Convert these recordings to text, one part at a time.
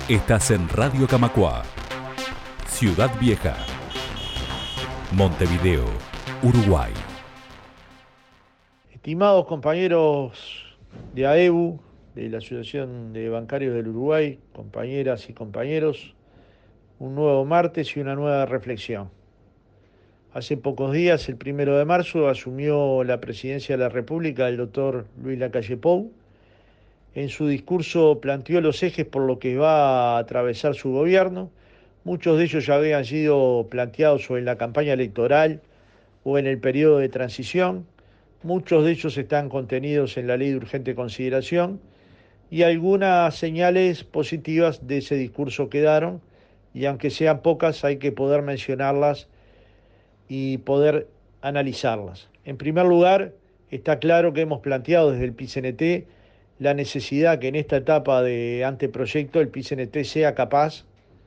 Estás en Radio Camacuá, Ciudad Vieja, Montevideo, Uruguay. Estimados compañeros de AEBU, de la Asociación de Bancarios del Uruguay, compañeras y compañeros, un nuevo martes y una nueva reflexión. Hace pocos días, el 1 de marzo, asumió la presidencia de la República el doctor Luis Lacalle Pou. En su discurso planteó los ejes por los que va a atravesar su gobierno. Muchos de ellos ya habían sido planteados o en la campaña electoral o en el periodo de transición. Muchos de ellos están contenidos en la ley de urgente consideración y algunas señales positivas de ese discurso quedaron, y aunque sean pocas hay que poder mencionarlas y poder analizarlas. En primer lugar, está claro que hemos planteado desde el PICNT la necesidad que en esta etapa de anteproyecto el PICNT sea capaz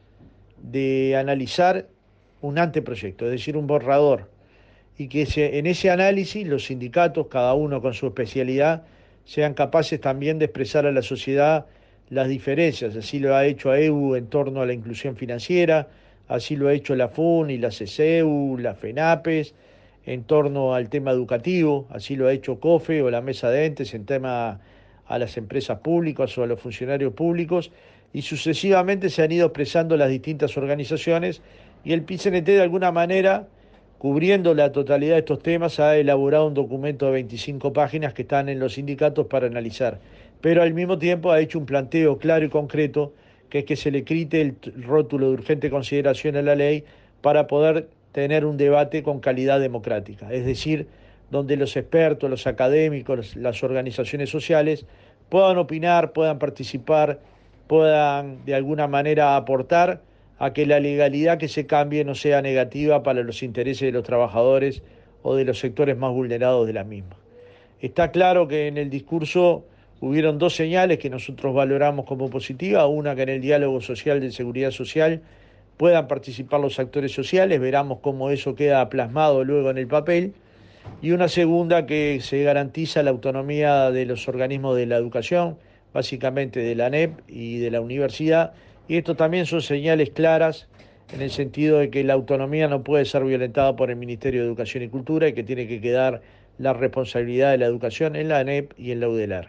de analizar un anteproyecto, es decir, un borrador, y que en ese análisis los sindicatos, cada uno con su especialidad, sean capaces también de expresar a la sociedad las diferencias. Así lo ha hecho AEBU en torno a la inclusión financiera, así lo ha hecho la FUN y la CCEU, la FENAPES, en torno al tema educativo, así lo ha hecho COFE o la Mesa de Entes en tema a las empresas públicas o a los funcionarios públicos, y sucesivamente se han ido expresando las distintas organizaciones, y el PICNT de alguna manera, cubriendo la totalidad de estos temas, ha elaborado un documento de 25 páginas que están en los sindicatos para analizar, pero al mismo tiempo ha hecho un planteo claro y concreto, que es que se le quite el rótulo de urgente consideración a la ley para poder tener un debate con calidad democrática, es decir, donde los expertos, los académicos, las organizaciones sociales puedan opinar, puedan participar, puedan de alguna manera aportar a que la legalidad que se cambie no sea negativa para los intereses de los trabajadores o de los sectores más vulnerados de la misma. Está claro que en el discurso hubieron dos señales que nosotros valoramos como positivas: una, que en el diálogo social de seguridad social puedan participar los actores sociales, veremos cómo eso queda plasmado luego en el papel, y una segunda, que se garantiza la autonomía de los organismos de la educación, básicamente de la ANEP y de la universidad, y esto también son señales claras en el sentido de que la autonomía no puede ser violentada por el Ministerio de Educación y Cultura y que tiene que quedar la responsabilidad de la educación en la ANEP y en la UDELAR.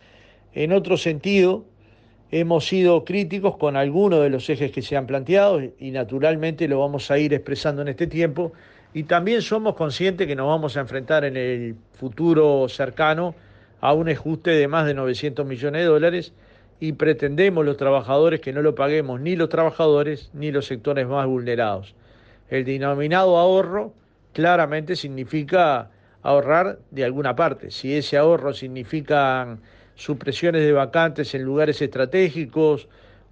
En otro sentido, hemos sido críticos con algunos de los ejes que se han planteado y naturalmente lo vamos a ir expresando en este tiempo, y también somos conscientes que nos vamos a enfrentar en el futuro cercano a un ajuste de más de 900 millones de dólares, y pretendemos los trabajadores que no lo paguemos ni los trabajadores ni los sectores más vulnerados. El denominado ahorro claramente significa ahorrar de alguna parte. Si ese ahorro significa supresiones de vacantes en lugares estratégicos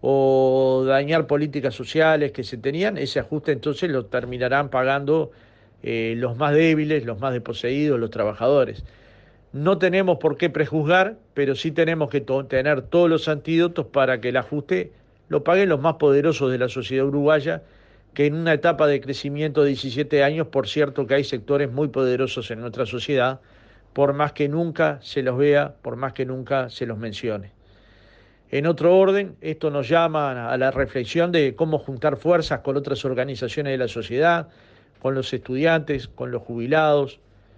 o dañar políticas sociales que se tenían, ese ajuste entonces lo terminarán pagando los más débiles, los más desposeídos, los trabajadores. No tenemos por qué prejuzgar, pero sí tenemos que tener todos los antídotos para que el ajuste lo paguen los más poderosos de la sociedad uruguaya, que en una etapa de crecimiento de 17 años, por cierto que hay sectores muy poderosos en nuestra sociedad, por más que nunca se los vea, por más que nunca se los mencione. En otro orden, esto nos llama a la reflexión de cómo juntar fuerzas con otras organizaciones de la sociedad, con los estudiantes, con los jubilados,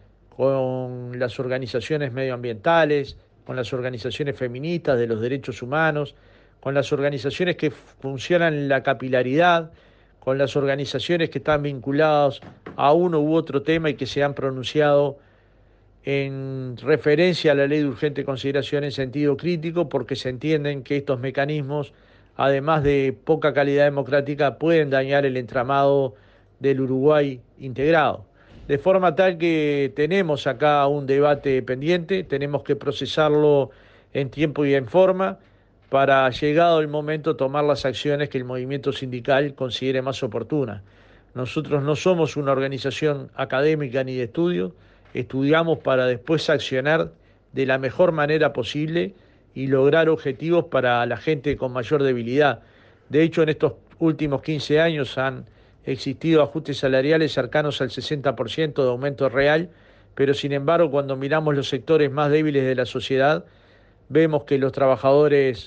con las organizaciones medioambientales, con las organizaciones feministas de los derechos humanos, con las organizaciones que funcionan en la capilaridad, con las organizaciones que están vinculadas a uno u otro tema y que se han pronunciado en referencia a la ley de urgente consideración en sentido crítico, porque se entienden que estos mecanismos, además de poca calidad democrática, pueden dañar el entramado del Uruguay integrado. De forma tal que tenemos acá un debate pendiente, tenemos que procesarlo en tiempo y en forma para, llegado el momento, tomar las acciones que el movimiento sindical considere más oportunas. Nosotros no somos una organización académica ni de estudio, estudiamos para después accionar de la mejor manera posible y lograr objetivos para la gente con mayor debilidad. De hecho, en estos últimos 15 años han existido ajustes salariales cercanos al 60% de aumento real, pero sin embargo, cuando miramos los sectores más débiles de la sociedad, vemos que los trabajadores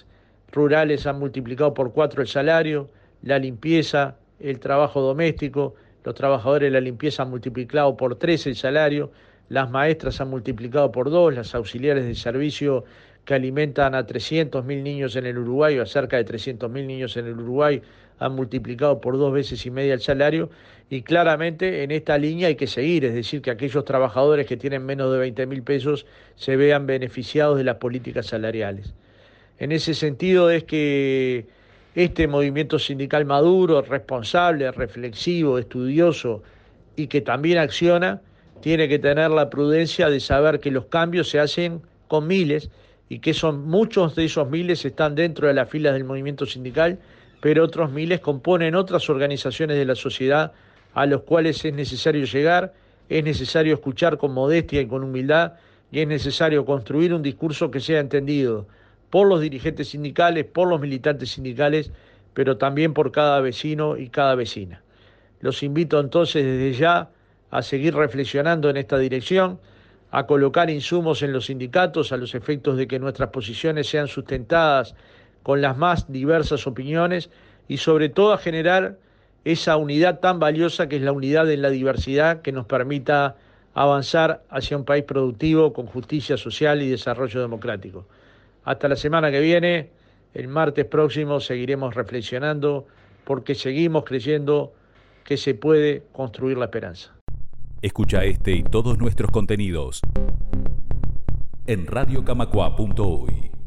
rurales han multiplicado por 4 el salario, la limpieza, el trabajo doméstico, los trabajadores de la limpieza han multiplicado por 3 el salario, las maestras han multiplicado por 2, las auxiliares de servicio que alimentan a 300.000 niños en el Uruguay, o a cerca de 300.000 niños en el Uruguay, han multiplicado por 2 veces y media el salario, y claramente en esta línea hay que seguir, es decir, que aquellos trabajadores que tienen menos de 20.000 pesos se vean beneficiados de las políticas salariales. En ese sentido es que este movimiento sindical maduro, responsable, reflexivo, estudioso y que también acciona, tiene que tener la prudencia de saber que los cambios se hacen con miles y que muchos de esos miles están dentro de las filas del movimiento sindical, pero otros miles componen otras organizaciones de la sociedad a los cuales es necesario llegar, es necesario escuchar con modestia y con humildad, y es necesario construir un discurso que sea entendido por los dirigentes sindicales, por los militantes sindicales, pero también por cada vecino y cada vecina. Los invito entonces desde ya a seguir reflexionando en esta dirección, a colocar insumos en los sindicatos a los efectos de que nuestras posiciones sean sustentadas con las más diversas opiniones y sobre todo a generar esa unidad tan valiosa que es la unidad en la diversidad que nos permita avanzar hacia un país productivo con justicia social y desarrollo democrático. Hasta la semana que viene, el martes próximo, seguiremos reflexionando porque seguimos creyendo que se puede construir la esperanza. Escucha este y todos nuestros contenidos en radiocamacua.uy.